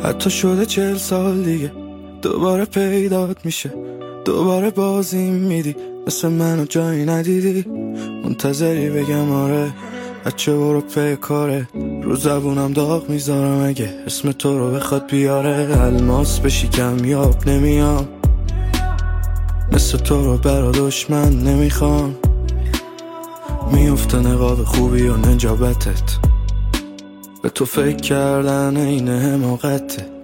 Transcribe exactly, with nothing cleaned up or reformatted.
حتی شده چهل سال دیگه دوباره پیدات میشه، دوباره بازی میدی، مثل منو جایی ندیدی. منتظری بگم آره، بچه برو پی کاره، رو زبونم داغ میذارم اگه اسم تو رو بخواد بیاره. الماس بشی کمیاب نمیام، مثل تو رو برا دشمن نمیخوام. میفته نقاب خوبی و نجابتت، به تو فکر کردن این حماقته.